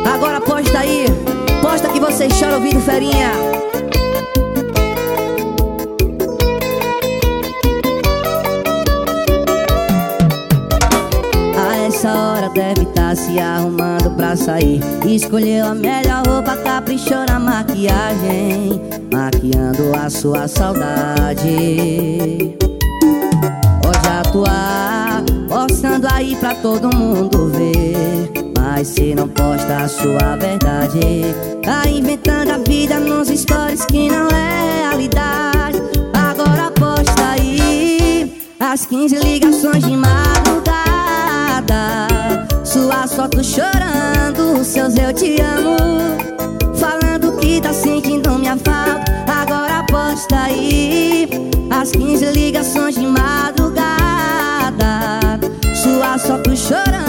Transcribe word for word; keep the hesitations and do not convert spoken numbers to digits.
Agora posta aí, posta que vocês choram ouvindo Ferinha. A essa hora deve estar se arrumando pra sair. Escolheu a melhor roupa, caprichou na maquiagem, maquiando a sua saudade. Pode atuar, postando aí pra todo mundo ver, mas se não posta a sua verdade, tá inventando a vida nos stories que não é realidade. Agora posta aí as quinze ligações de madrugada, suas fotos chorando, seus eu te amo, falando que tá sentindo minha falta. Agora posta aí as quinze ligações de madrugada, suas fotos chorando,